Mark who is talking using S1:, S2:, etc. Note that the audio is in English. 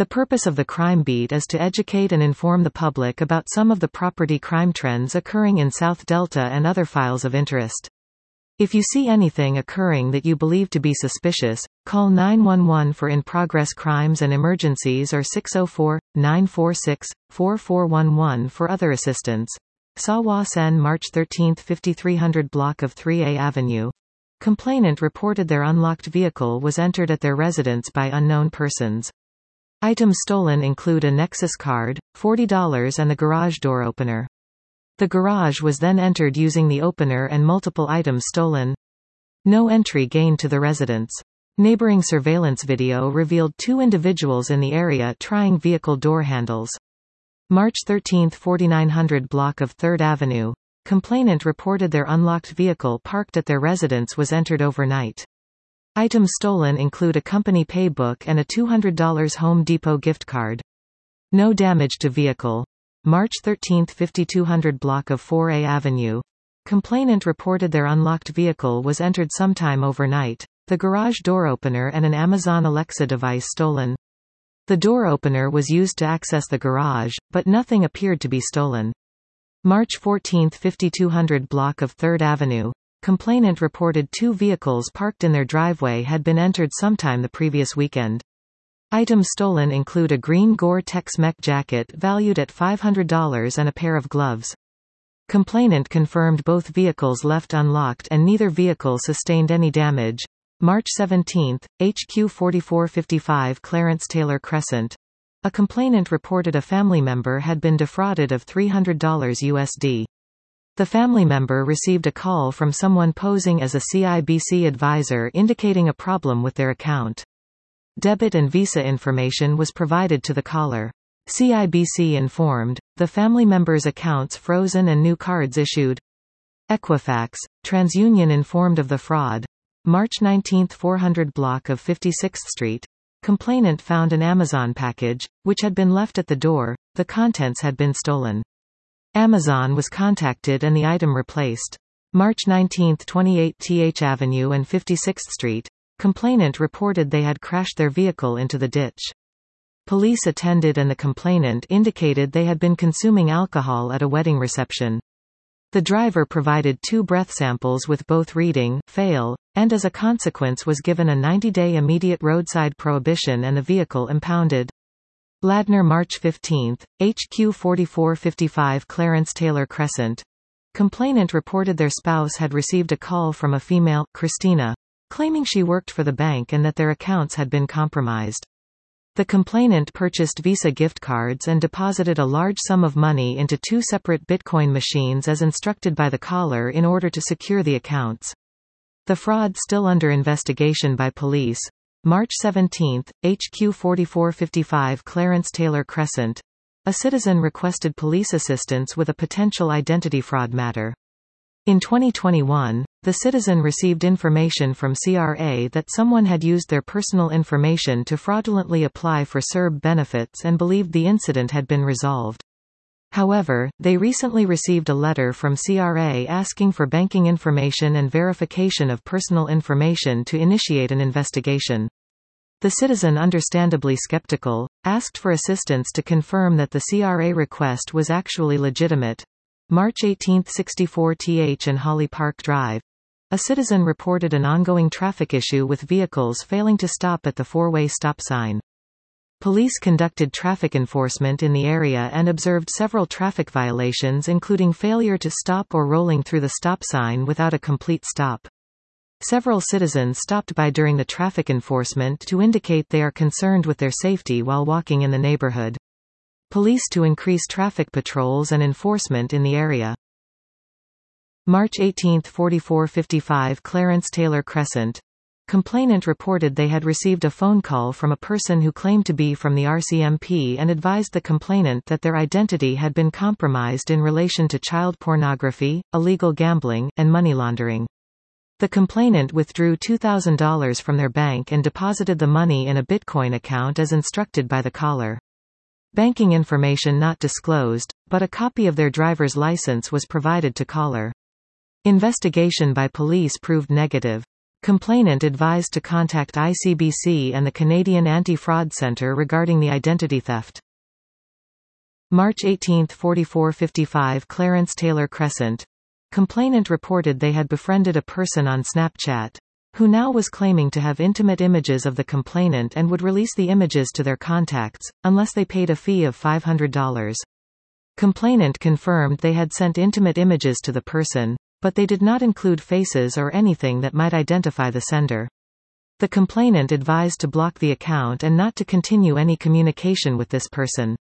S1: The purpose of the Crime Beat is to educate and inform the public about some of the property crime trends occurring in South Delta and other files of interest. If you see anything occurring that you believe to be suspicious, call 911 for in-progress crimes and emergencies or 604-946-4411 for other assistance. Sawa Sen, March 13, 5300 block of 3A Avenue. Complainant reported their unlocked vehicle was entered at their residence by unknown persons. Items stolen include a Nexus card, $40 and the garage door opener. The garage was then entered using the opener and multiple items stolen. No entry gained to the residence. Neighboring surveillance video revealed two individuals in the area trying vehicle door handles. March 13, 4900 block of 3rd Avenue. Complainant reported their unlocked vehicle parked at their residence was entered overnight. Items stolen include a company paybook and a $200 Home Depot gift card. No damage to vehicle. March 13, 5200 block of 4A Avenue. Complainant reported their unlocked vehicle was entered sometime overnight. The garage door opener and an Amazon Alexa device stolen. The door opener was used to access the garage, but nothing appeared to be stolen. March 14, 5200 block of 3rd Avenue. Complainant reported two vehicles parked in their driveway had been entered sometime the previous weekend. Items stolen include a green Gore-Tex mech jacket valued at $500 and a pair of gloves. Complainant confirmed both vehicles left unlocked and neither vehicle sustained any damage. March 17, HQ 4455 Clarence Taylor Crescent. A complainant reported a family member had been defrauded of $300 USD. The family member received a call from someone posing as a CIBC advisor indicating a problem with their account. Debit and Visa information was provided to the caller. CIBC informed, the family member's accounts frozen and new cards issued. Equifax, TransUnion informed of the fraud. March 19, 400 block of 56th Street. Complainant found an Amazon package, which had been left at the door. The contents had been stolen. Amazon was contacted and the item replaced. March 19, 28 TH Avenue and 56th Street. Complainant reported they had crashed their vehicle into the ditch. Police attended and the complainant indicated they had been consuming alcohol at a wedding reception. The driver provided 2 breath samples with both reading, fail, and as a consequence was given a 90-day immediate roadside prohibition and the vehicle impounded. Ladner, March 15, HQ 4455 Clarence Taylor Crescent. Complainant reported their spouse had received a call from a female, Christina, claiming she worked for the bank and that their accounts had been compromised. The complainant purchased Visa gift cards and deposited a large sum of money into 2 separate Bitcoin machines as instructed by the caller in order to secure the accounts. The fraud still under investigation by police. March 17, HQ 4455 Clarence Taylor Crescent. A citizen requested police assistance with a potential identity fraud matter. In 2021, the citizen received information from CRA that someone had used their personal information to fraudulently apply for CERB benefits and believed the incident had been resolved. However, they recently received a letter from CRA asking for banking information and verification of personal information to initiate an investigation. The citizen, understandably skeptical, asked for assistance to confirm that the CRA request was actually legitimate. March 18, 64 TH and Holly Park Drive. A citizen reported an ongoing traffic issue with vehicles failing to stop at the 4-way stop sign. Police conducted traffic enforcement in the area and observed several traffic violations including failure to stop or rolling through the stop sign without a complete stop. Several citizens stopped by during the traffic enforcement to indicate they are concerned with their safety while walking in the neighborhood. Police to increase traffic patrols and enforcement in the area. March 18, 4455 Clarence Taylor Crescent. Complainant reported they had received a phone call from a person who claimed to be from the RCMP and advised the complainant that their identity had been compromised in relation to child pornography, illegal gambling, and money laundering. The complainant withdrew $2,000 from their bank and deposited the money in a Bitcoin account as instructed by the caller. Banking information not disclosed, but a copy of their driver's license was provided to caller. Investigation by police proved negative. Complainant advised to contact ICBC and the Canadian Anti-Fraud Centre regarding the identity theft. March 18, 4455 Clarence Taylor Crescent. Complainant reported they had befriended a person on Snapchat, who now was claiming to have intimate images of the complainant and would release the images to their contacts, unless they paid a fee of $500. Complainant confirmed they had sent intimate images to the person, but they did not include faces or anything that might identify the sender. The complainant advised to block the account and not to continue any communication with this person.